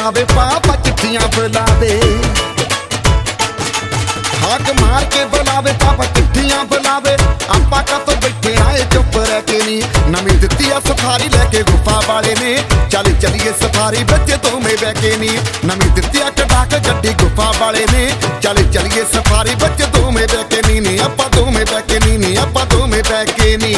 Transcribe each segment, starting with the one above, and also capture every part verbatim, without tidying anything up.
बुलावे पापा चिट्ठियां बुलावे हाक मार के बुलावे पापा चिट्ठियां बुलावे आपा का तो बैठे आए चुप रह के नी नवी दिती आ सफारी लैके गुफा वाले ने चल चलिए सफारी बच्चे तो में बह के नी नवी दिती आ कटा के गड्डी गुफा वाले ने चल चलिए सफारी बच्चे तो में बह के नी नी आपा तो में बह के नी नी आपा तो में बह के नी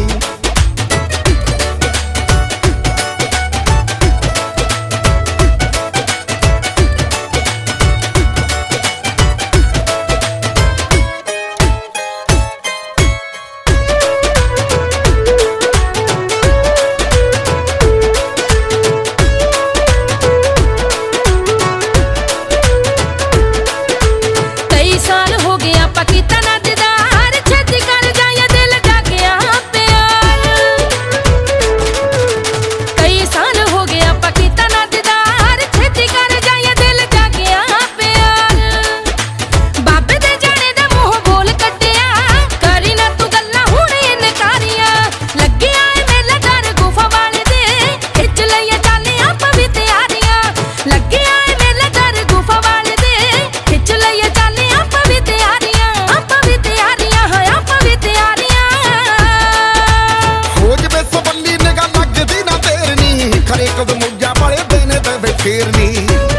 फेरनी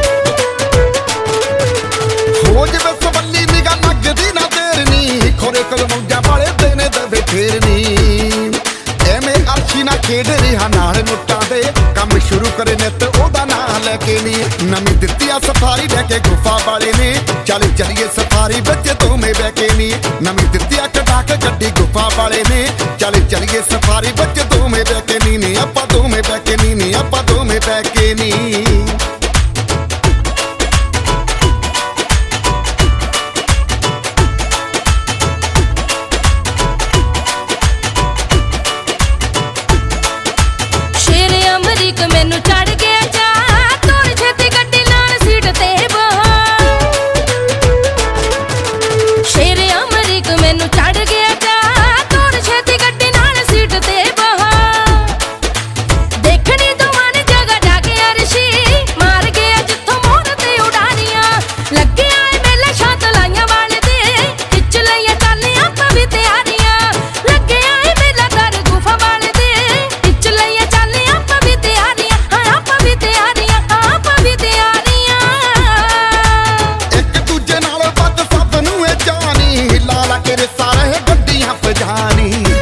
हो जवे सबली निगाह लगदी ना तेरनी खोरे कल मौजा वाले देने दवे फेरनी एवें अर्शी ना खेड रिहा नाल नुट्टां दे काम शुरू करे नित ओदा नां लैके नी नवी दित्ती आ सफारी लैके गुफा वाले ने चल चलिए सफारी बच्चे तो में बह के नी नवी दित्ती आ कटा के गड्डी गुफा वाले ने चल चलिए सफारी बच्चे तो में बह के नी नी आपा तो में बह के नी नी आपा तो में बह के नी मैनू चढ़ गया जा तोड़ छेती गड्डी नाल सीट ते बहा शेर अमरीक मैनू चढ़ गया जा तोड़ छेती गड्डी नाल सीट ते बहा देखनी दोवां ने जगह जाके अरशी मार गया जिथों मोड़ ते उड़ानियां लगे आए मेले छत लाइयां वाले दे खिच लईया चाले आपां भी तैयारियां लगे आए मेला कर गुफा वाले दे खिच लईया चाले आपां भी तेरे सारे गड्डियां पजानी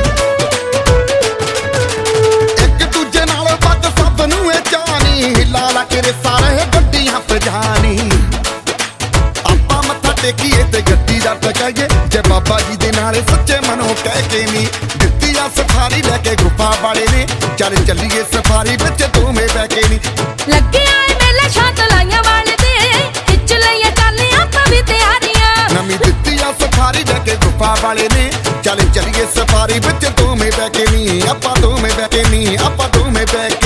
एक दूजे नाल बद सब नूं ए जानी लाला तेरे सारे गड्डियां पजानी आपां मत्था टेकीए ते गड्डी दा टकाइए जे बाबा जी दे नाल सच्चे मनो कह के नी दित्ती आ सफारी लैके गुफा वाले ने चल चलिए सफारी बच्चे तो में बह के नी लगे आए मेले छत लाइयां वाले दे खिच लईया चाले आपां भी तैयारियां नवी दित्ती आ सफारी लैके गुफा वाले ने चल चलिए सफारी बच्चे तो में बह के नी आपा तो में बह के नी आपा तो में बह के